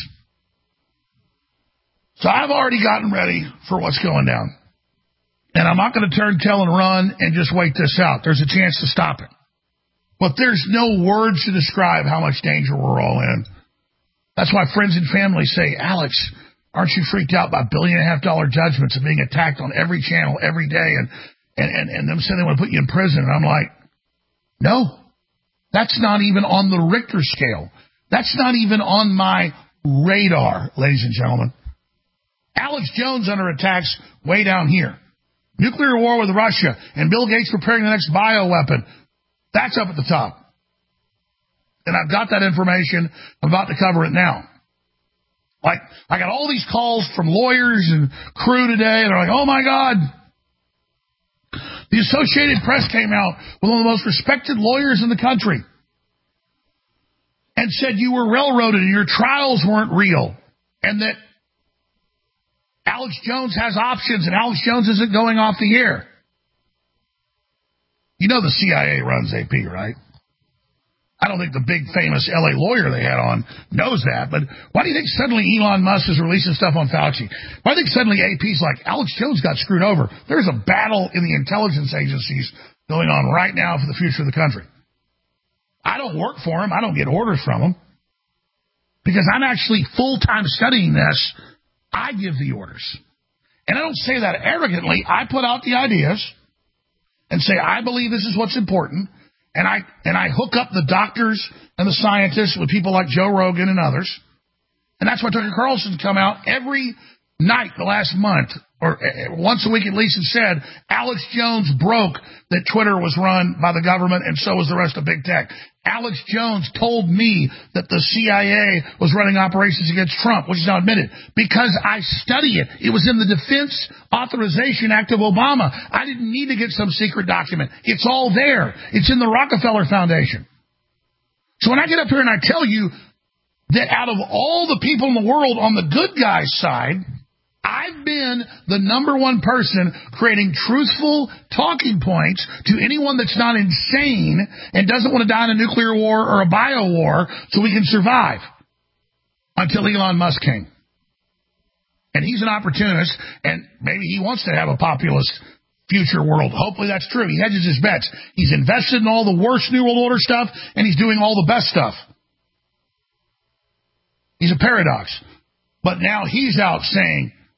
So I've already gotten ready for what's going down. And I'm not going to turn tail and run and just wait this out. There's a chance to stop it. But there's no words to describe how much danger we're all in. That's why friends and family say, Alex, aren't you freaked out by billion and a half dollar judgments and being attacked on every channel every day and, and, and, and them saying they want to put you in prison? And I'm like, no. That's not even on the Richter scale. That's not even on my radar, ladies and gentlemen. Alex Jones under attacks way down here. Nuclear war with Russia and Bill Gates preparing the next bioweapon. That's up at the top. And I've got that information. I'm about to cover it now. Like, I got all these calls from lawyers and crew today, and they're like, oh my God. The Associated Press came out with one of the most respected lawyers in the country and said you were railroaded and your trials weren't real and that Alex Jones has options and Alex Jones isn't going off the air. You know the C I A runs A P, right? I don't think the big famous L A lawyer they had on knows that, but why do you think suddenly Elon Musk is releasing stuff on Fauci? Why do you think suddenly A P's like, Alex Jones got screwed over? There's a battle in the intelligence agencies going on right now for the future of the country. I don't work for him. I don't get orders from him. Because I'm actually full-time studying this. I give the orders. And I don't say that arrogantly. I put out the ideas and say, I believe this is what's important. And I and I hook up the doctors and the scientists with people like Joe Rogan and others. And that's why Tucker Carlson's come out every night the last month, or once a week at least, and said Alex Jones broke that Twitter was run by the government and so was the rest of big tech. Alex Jones told me that the C I A was running operations against Trump, which is now admitted, because I study it. It was in the Defense Authorization Act of Obama. I didn't need to get some secret document. It's all there. It's in the Rockefeller Foundation. So when I get up here and I tell you that out of all the people in the world on the good guys' side, I've been the number one person creating truthful talking points to anyone that's not insane and doesn't want to die in a nuclear war or a bio war so we can survive until Elon Musk came. And he's an opportunist, and maybe he wants to have a populist future world. Hopefully that's true. He hedges his bets. He's invested in all the worst New World Order stuff, and he's doing all the best stuff. He's a paradox. But now he's out saying,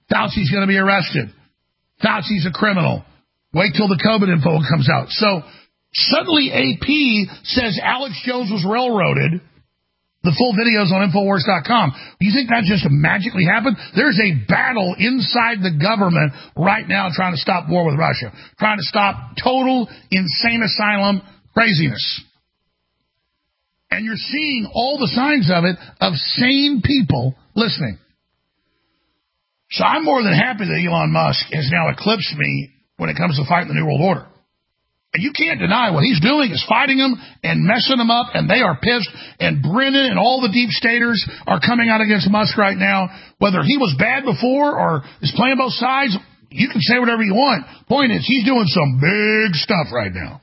Fauci's going to be arrested. Fauci's a criminal. Wait till the COVID info comes out. So suddenly A P says Alex Jones was railroaded. The full video's on Infowars dot com. Do you think that just magically happened? There's a battle inside the government right now trying to stop war with Russia, trying to stop total insane asylum craziness. And you're seeing all the signs of it, of sane people listening. So I'm more than happy that Elon Musk has now eclipsed me when it comes to fighting the New World Order. And you can't deny what he's doing is fighting them and messing them up, and they are pissed. And Brennan and all the deep staters are coming out against Musk right now. Whether he was bad before or is playing both sides, you can say whatever you want. Point is, he's doing some big stuff right now.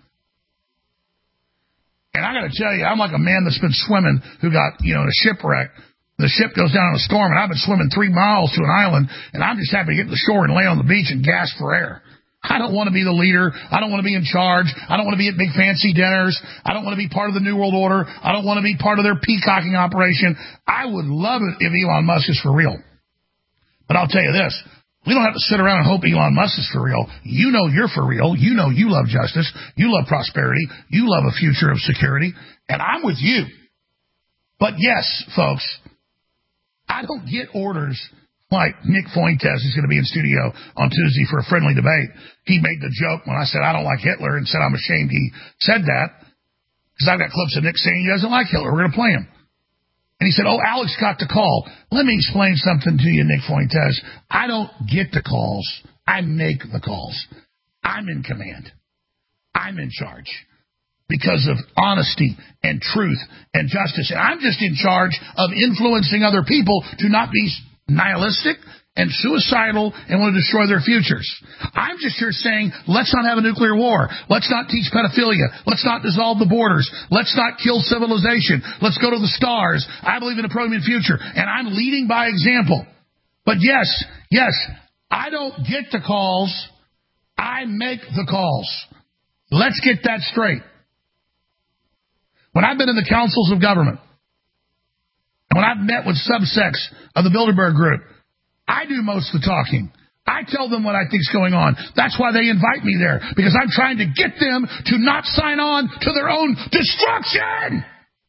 And I got to tell you, I'm like a man that's been swimming who got, you know, in a shipwreck. The ship goes down in a storm, and I've been swimming three miles to an island, and I'm just happy to get to the shore and lay on the beach and gasp for air. I don't want to be the leader. I don't want to be in charge. I don't want to be at big fancy dinners. I don't want to be part of the New World Order. I don't want to be part of their peacocking operation. I would love it if Elon Musk is for real. But I'll tell you this. We don't have to sit around and hope Elon Musk is for real. You know you're for real. You know you love justice. You love prosperity. You love a future of security. And I'm with you. But yes, folks, I don't get orders like Nick Fuentes is going to be in studio on Tuesday for a friendly debate. He made the joke when I said I don't like Hitler and said I'm ashamed he said that, because I've got clips of Nick saying he doesn't like Hitler. We're going to play him. And he said, oh, Alex got the call. Let me explain something to you, Nick Fuentes. I don't get the calls. I make the calls. I'm in command. I'm in charge because of honesty and truth and justice. And I'm just in charge of influencing other people to not be nihilistic and suicidal and want to destroy their futures. I'm just here saying, let's not have a nuclear war. Let's not teach pedophilia. Let's not dissolve the borders. Let's not kill civilization. Let's go to the stars. I believe in a pro-human future, and I'm leading by example. But yes, yes, I don't get the calls. I make the calls. Let's get that straight. When I've been in the councils of government, when I've met with subsects of the Bilderberg Group, I do most of the talking. I tell them what I think's going on. That's why they invite me there, because I'm trying to get them to not sign on to their own destruction.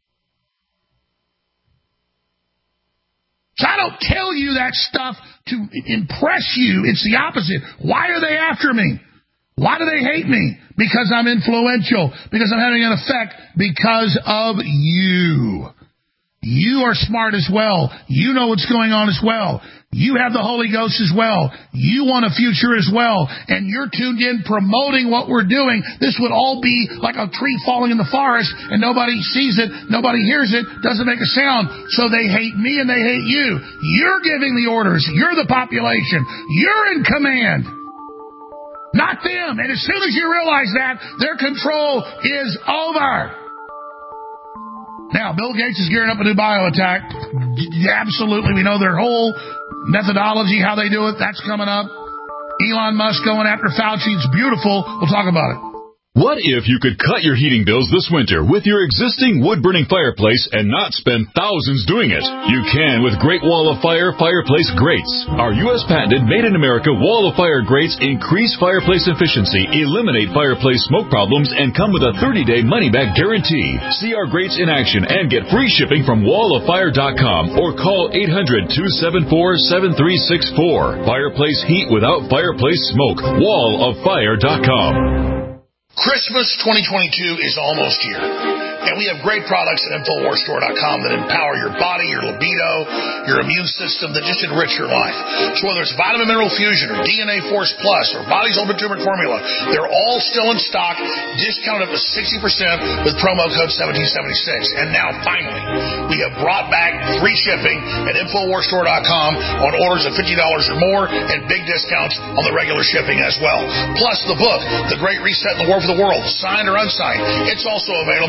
So I don't tell you that stuff to impress you. It's the opposite. Why are they after me? Why do they hate me? Because I'm influential. Because I'm having an effect. Because of you. You are smart as well. You know what's going on as well. You have the Holy Ghost as well. You want a future as well. And you're tuned in promoting what we're doing. This would all be like a tree falling in the forest and nobody sees it, nobody hears it, doesn't make a sound. So they hate me and they hate you. You're giving the orders. You're the population. You're in command. Not them. And as soon as you realize that, their control is over. Now, Bill Gates is gearing up a new bio attack. Absolutely. We know their whole methodology, how they do it. That's coming up. Elon Musk going after Fauci. It's beautiful. We'll talk about it. What if you could cut your heating bills this winter with your existing wood-burning fireplace and not spend thousands doing it? You can with Great Wall of Fire Fireplace Grates. Our U S patented made-in-America Wall of Fire grates increase fireplace efficiency, eliminate fireplace smoke problems, and come with a thirty-day money-back guarantee. See our grates in action and get free shipping from wall of fire dot com or call eight hundred, two seven four, seven three six four. Fireplace heat without fireplace smoke. wall of fire dot com. Christmas twenty twenty-two is almost here, and we have great products at Infowars Store dot com that empower your body, your libido, your immune system, that just enrich your life. So whether it's Vitamin Mineral Fusion or D N A Force Plus or Body's Ultimate Turmeric Formula, they're all still in stock, discounted up to sixty percent with promo code seventeen seventy-six. And now, finally, we have brought back free shipping at Infowars Store dot com on orders of fifty dollars or more, and big discounts on the regular shipping as well. Plus, the book, The Great Reset and the War for the World, signed or unsigned, it's also available with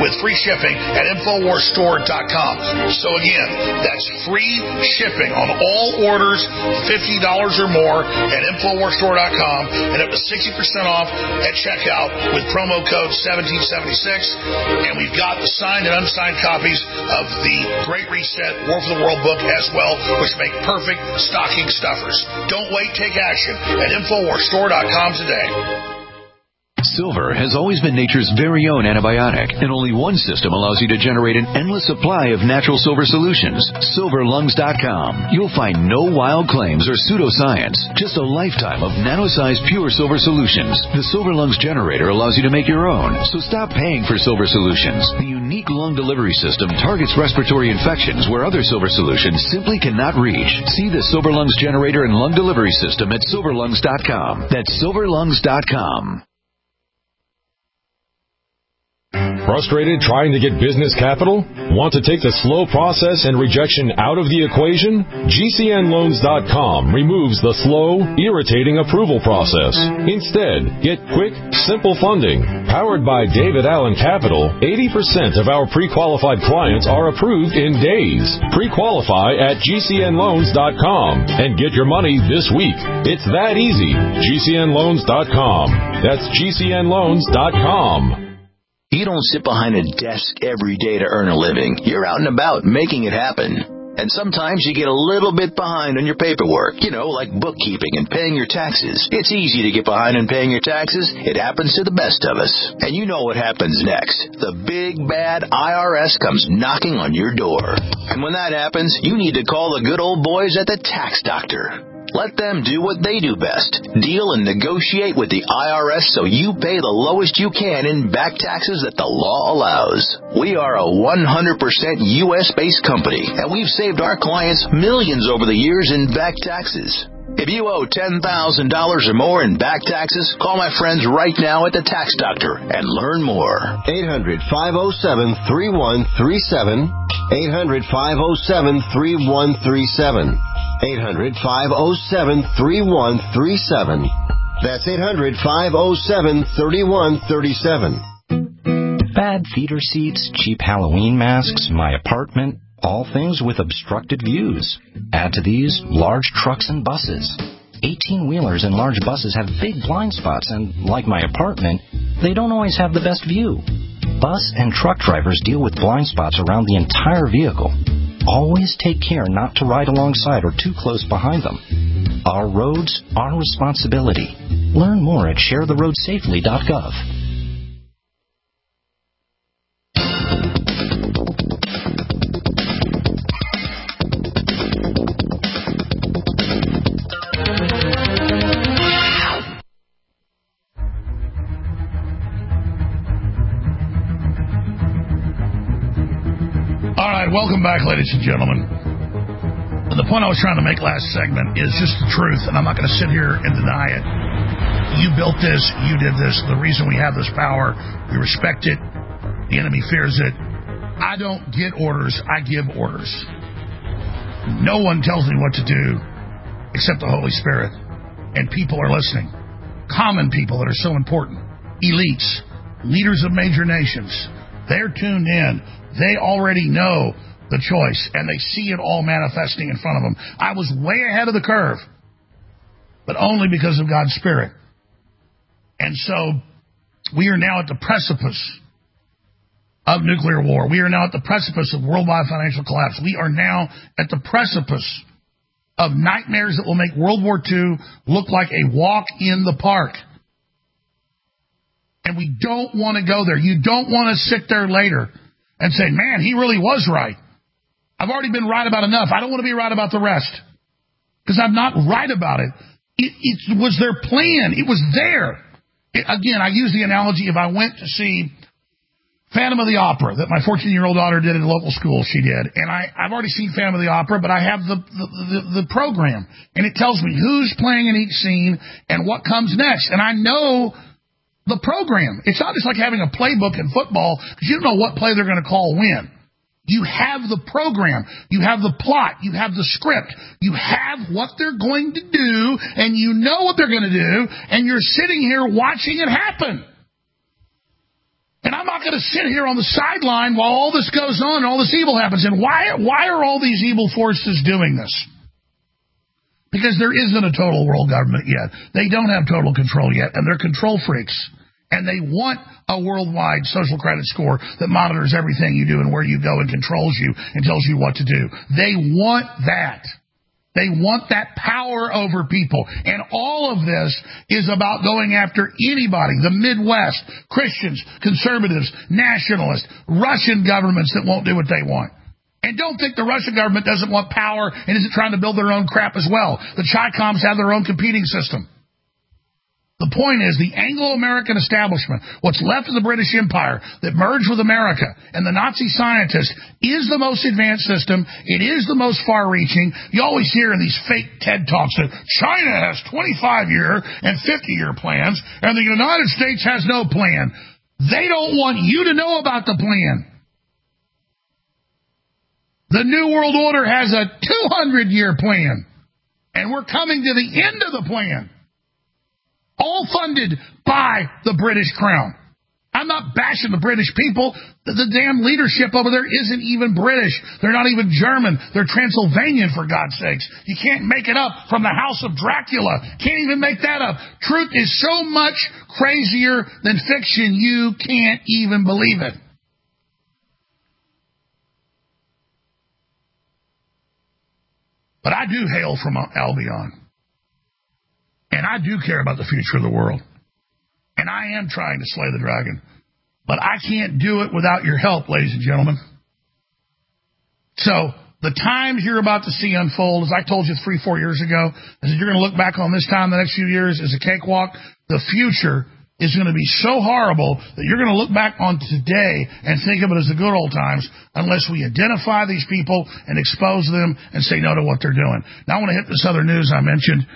with free shipping at infowars store dot com. So again, that's free shipping on all orders fifty dollars or more at infowars store dot com and up to sixty percent off at checkout with promo code seventeen seventy-six. And we've got the signed and unsigned copies of the Great Reset War for the World book as well, which make perfect stocking stuffers. Don't wait, take action at infowars store dot com today. Silver has always been nature's very own antibiotic, and only one system allows you to generate an endless supply of natural silver solutions. silver lungs dot com. You'll find no wild claims or pseudoscience, just a lifetime of nano-sized pure silver solutions. The Silver Lungs generator allows you to make your own, so stop paying for silver solutions. The unique lung delivery system targets respiratory infections where other silver solutions simply cannot reach. See the Silver Lungs generator and lung delivery system at silver lungs dot com. That's silver lungs dot com. Frustrated trying to get business capital? Want to take the slow process and rejection out of the equation? G C N loans dot com removes the slow, irritating approval process. Instead, get quick, simple funding. Powered by David Allen Capital, eighty percent of our pre-qualified clients are approved in days. Pre-qualify at G C N loans dot com and get your money this week. It's that easy. G C N loans dot com. That's G C N loans dot com. You don't sit behind a desk every day to earn a living. You're out and about making it happen. And sometimes you get a little bit behind on your paperwork, you know, like bookkeeping and paying your taxes. It's easy to get behind on paying your taxes. It happens to the best of us. And you know what happens next. The big, bad I R S comes knocking on your door. And when that happens, you need to call the good old boys at the Tax Doctor. Let them do what they do best. Deal and negotiate with the I R S so you pay the lowest you can in back taxes that the law allows. We are a one hundred percent U S-based company, and we've saved our clients millions over the years in back taxes. If you owe ten thousand dollars or more in back taxes, call my friends right now at the Tax Doctor and learn more. eight hundred, five oh seven, three one three seven. eight hundred, five oh seven, three one three seven. eight hundred, five oh seven, three one three seven. That's eight hundred, five oh seven, three one three seven. Bad theater seats, cheap Halloween masks, my apartment, all things with obstructed views. Add to these large trucks and buses. eighteen-wheelers and large buses have big blind spots, and like my apartment, they don't always have the best view. Bus and truck drivers deal with blind spots around the entire vehicle. Always take care not to ride alongside or too close behind them. Our roads, our responsibility. Learn more at share the road safely dot gov. Welcome back, ladies and gentlemen. The point I was trying to make last segment is just the truth, and I'm not going to sit here and deny it. You built this, you did this. The reason we have this power, we respect it. The enemy fears it. I don't get orders, I give orders. No one tells me what to do except the Holy Spirit. And people are listening. Common people that are so important. Elites, leaders of major nations. They're tuned in. They already know the choice, and they see it all manifesting in front of them. I was way ahead of the curve, but only because of God's Spirit. And so we are now at the precipice of nuclear war. We are now at the precipice of worldwide financial collapse. We are now at the precipice of nightmares that will make World War Two look like a walk in the park. And we don't want to go there. You don't want to sit there later and say, man, he really was right. I've already been right about enough. I don't want to be right about the rest. Because I'm not right about it. It, it was their plan. It was there. It, again, I use the analogy, if I went to see Phantom of the Opera that my fourteen-year-old daughter did at a local school, she did. And I, I've already seen Phantom of the Opera, but I have the, the, the, the program. And it tells me who's playing in each scene and what comes next. And I know the program. It's not just like having a playbook in football, because you don't know what play they're going to call when. You have the program. You have the plot. You have the script. You have what they're going to do, and you know what they're going to do, and you're sitting here watching it happen. And I'm not going to sit here on the sideline while all this goes on and all this evil happens. And why, why are all these evil forces doing this? Because there isn't a total world government yet. They don't have total control yet, and they're control freaks. And they want a worldwide social credit score that monitors everything you do and where you go and controls you and tells you what to do. They want that. They want that power over people. And all of this is about going after anybody, the Midwest, Christians, conservatives, nationalists, Russian governments that won't do what they want. And don't think the Russian government doesn't want power and isn't trying to build their own crap as well. The Chi-Coms have their own competing system. The point is, the Anglo-American establishment, what's left of the British Empire that merged with America and the Nazi scientists, is the most advanced system. It is the most far-reaching. You always hear in these fake TED Talks that China has twenty-five-year and fifty-year plans, and the United States has no plan. They don't want you to know about the plan. The New World Order has a two hundred year plan, and we're coming to the end of the plan. All funded by the British Crown. I'm not bashing the British people. The, the damn leadership over there isn't even British. They're not even German. They're Transylvanian, for God's sakes. You can't make it up from the House of Dracula. Can't even make that up. Truth is so much crazier than fiction, you can't even believe it. But I do hail from Albion. And I do care about the future of the world. And I am trying to slay the dragon. But I can't do it without your help, ladies and gentlemen. So, the times you're about to see unfold, as I told you three, four years ago, as you're going to look back on this time the next few years as a cakewalk, the future is going to be so horrible that you're going to look back on today and think of it as the good old times unless we identify these people and expose them and say no to what they're doing. Now I want to hit this other news I mentioned.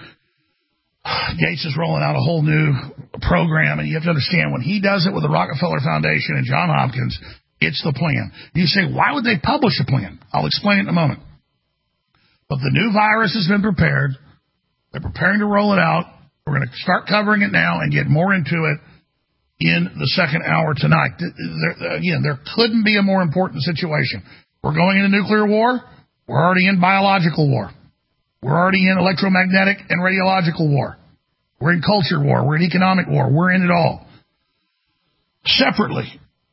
Gates is rolling out a whole new program, and you have to understand, when he does it with the Rockefeller Foundation and Johns Hopkins, it's the plan. You say, why would they publish a plan? I'll explain it in a moment. But the new virus has been prepared. They're preparing to roll it out. We're going to start covering it now and get more into it in the second hour tonight. There, again, there couldn't be a more important situation. We're going into nuclear war. We're already in biological war. We're already in electromagnetic and radiological war. We're in culture war. We're in economic war. We're in it all. Separately,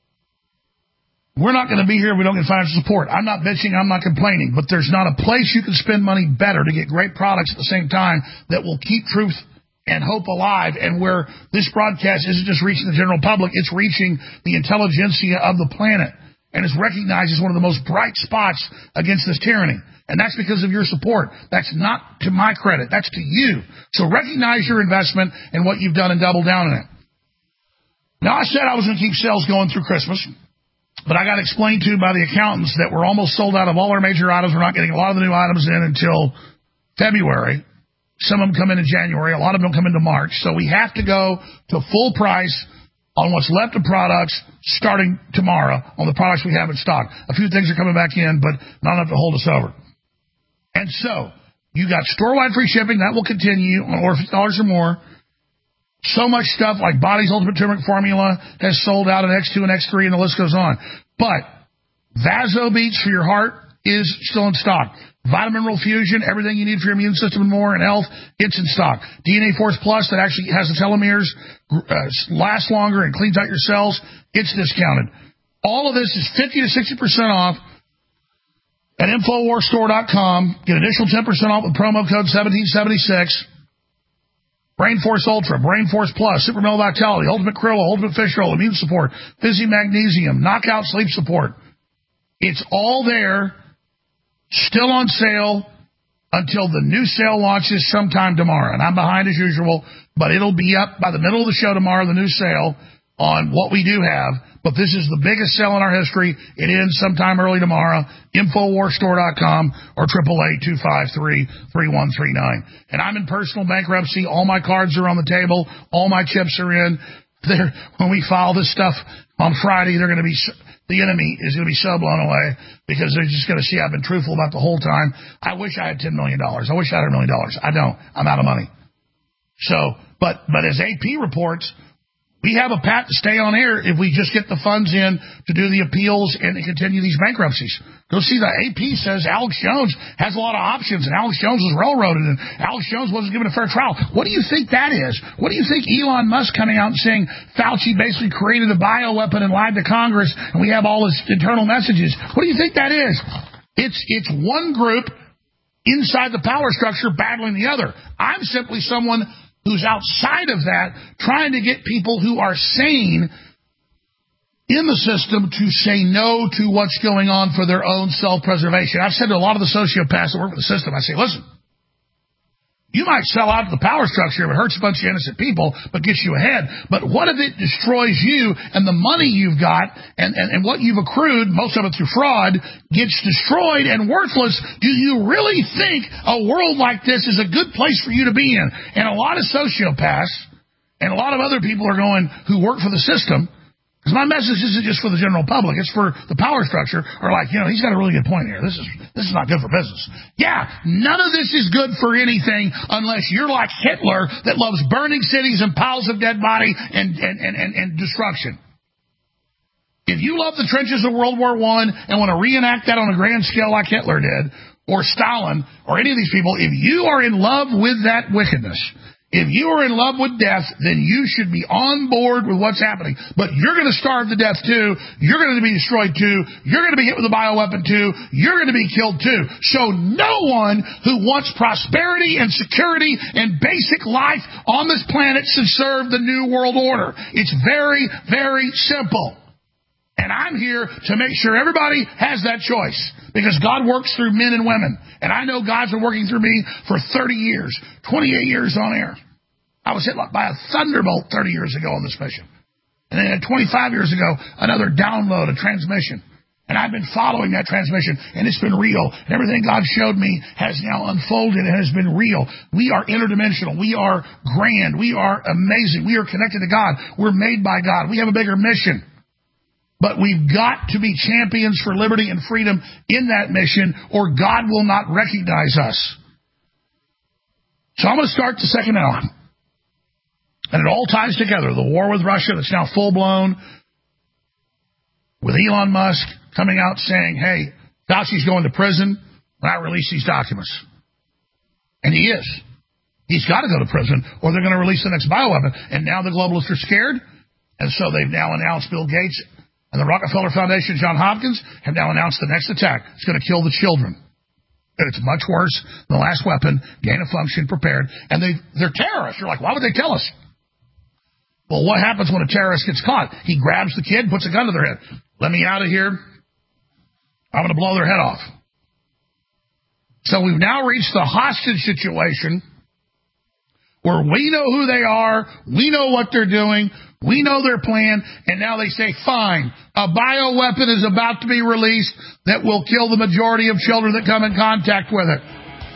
we're not going to be here if we don't get financial support. I'm not bitching. I'm not complaining. But there's not a place you can spend money better to get great products at the same time that will keep truth and hope alive, and where this broadcast isn't just reaching the general public, it's reaching the intelligentsia of the planet, and is recognized as one of the most bright spots against this tyranny. And that's because of your support. That's not to my credit. That's to you. So recognize your investment and what you've done and double down on it. Now, I said I was going to keep sales going through Christmas, but I got explained to by the accountants that we're almost sold out of all our major items. We're not getting a lot of the new items in until February. Some of them come in in January. A lot of them come into March. So we have to go to full price on what's left of products starting tomorrow on the products we have in stock. A few things are coming back in, but not enough to hold us over. And so, you got store-wide free shipping. That will continue on order fifty dollars or more. So much stuff like Body's Ultimate Turmeric Formula has sold out in X two and X three, and the list goes on. But Vaso Beats for your heart is still in stock. Vitamin Mineral Fusion, everything you need for your immune system and more, and health, it's in stock. D N A Force Plus, that actually has the telomeres, uh, lasts longer and cleans out your cells, it's discounted. All of this is fifty to sixty percent off at Infowars Store dot com. Get additional ten percent off with promo code seventeen seventy-six. Brain Force Ultra, Brain Force Plus, Super Male Vitality, Ultimate Krill, Ultimate Fish Roll, Immune Support, Fizzy Magnesium, Knockout Sleep Support. It's all there, still on sale until the new sale launches sometime tomorrow. And I'm behind as usual, but it'll be up by the middle of the show tomorrow, the new sale on what we do have. But this is the biggest sale in our history. It ends sometime early tomorrow. Infowars Store dot com or triple eight two five three three one three nine. And I'm in personal bankruptcy. All my cards are on the table. All my chips are in. They're, when we file this stuff on Friday, they're going to be, the enemy is going to be so blown away because they're just going to see I've been truthful about the whole time. I wish I had ten million dollars. I wish I had a million dollars. I don't. I'm out of money. So, but, but as A P reports, We have a pat to stay on air if we just get the funds in to do the appeals and to continue these bankruptcies. Go see the A P says Alex Jones has a lot of options, and Alex Jones was railroaded, and Alex Jones wasn't given a fair trial. What do you think that is? What do you think Elon Musk coming out and saying Fauci basically created a bioweapon and lied to Congress, and we have all his internal messages? What do you think that is? It's it's one group inside the power structure battling the other. I'm simply someone who's outside of that, trying to get people who are sane in the system to say no to what's going on for their own self-preservation. I've said to a lot of the sociopaths that work with the system, I say, listen, you might sell out to the power structure if it hurts a bunch of innocent people, but gets you ahead. But what if it destroys you and the money you've got and, and, and what you've accrued, most of it through fraud, gets destroyed and worthless? Do you really think a world like this is a good place for you to be in? And a lot of sociopaths and a lot of other people are going who work for the system, because my message isn't just for the general public, it's for the power structure, are like, you know, he's got a really good point here. This is this is not good for business. Yeah, none of this is good for anything unless you're like Hitler that loves burning cities and piles of dead body and, and, and, and, and destruction. If you love the trenches of World War One and want to reenact that on a grand scale like Hitler did, or Stalin, or any of these people, if you are in love with that wickedness, if you are in love with death, then you should be on board with what's happening. But you're going to starve to death, too. You're going to be destroyed, too. You're going to be hit with a bioweapon, too. You're going to be killed, too. So no one who wants prosperity and security and basic life on this planet should serve the New World Order. It's very, very simple. And I'm here to make sure everybody has that choice, because God works through men and women. And I know God's been working through me for thirty years, twenty-eight years on air. I was hit by a thunderbolt thirty years ago on this mission. And then twenty-five years ago, another download, a transmission. And I've been following that transmission, and it's been real. And everything God showed me has now unfolded and has been real. We are interdimensional. We are grand. We are amazing. We are connected to God. We're made by God. We have a bigger mission. But we've got to be champions for liberty and freedom in that mission, or God will not recognize us. So I'm going to start the second hour. And it all ties together. The war with Russia that's now full-blown, with Elon Musk coming out saying, hey, Fauci's going to prison when I release these documents. And he is. He's got to go to prison, or they're going to release the next bioweapon. And now the globalists are scared. And so they've now announced Bill Gates and the Rockefeller Foundation, John Hopkins, have now announced the next attack. It's going to kill the children. And it's much worse than the last weapon, gain of function, prepared. And they, they're terrorists. You're like, why would they tell us? Well, what happens when a terrorist gets caught? He grabs the kid, puts a gun to their head. Let me out of here. I'm going to blow their head off. So we've now reached the hostage situation where we know who they are, we know what they're doing, we know their plan, and now they say, fine, a bioweapon is about to be released that will kill the majority of children that come in contact with it.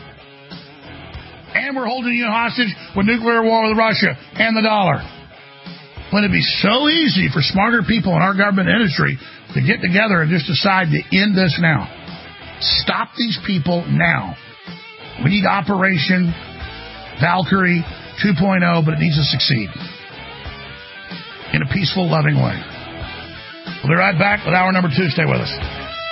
And we're holding you hostage with nuclear war with Russia and the dollar. When it'd be so easy for smarter people in our government industry to get together and just decide to end this now. Stop these people now. We need Operation Valkyrie two point oh, but it needs to succeed in a peaceful, loving way. We'll be right back with hour number two. Stay with us.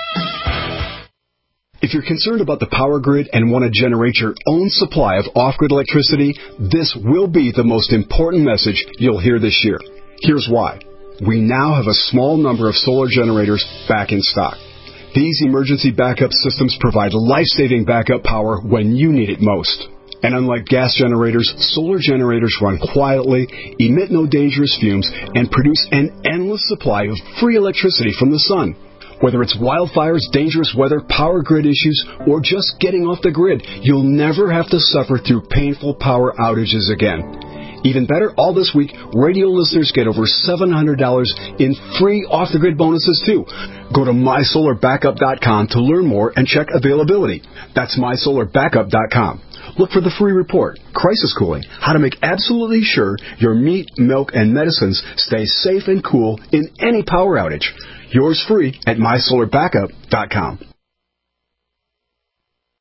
If you're concerned about the power grid and want to generate your own supply of off-grid electricity, this will be the most important message you'll hear this year. Here's why. We now have a small number of solar generators back in stock. These emergency backup systems provide life-saving backup power when you need it most. And unlike gas generators, solar generators run quietly, emit no dangerous fumes, and produce an endless supply of free electricity from the sun. Whether it's wildfires, dangerous weather, power grid issues, or just getting off the grid, you'll never have to suffer through painful power outages again. Even better, all this week, radio listeners get over seven hundred dollars in free off-the-grid bonuses, too. Go to my solar backup dot com to learn more and check availability. That's my solar backup dot com. Look for the free report, Crisis Cooling, how to make absolutely sure your meat, milk, and medicines stay safe and cool in any power outage. Yours free at my solar backup dot com.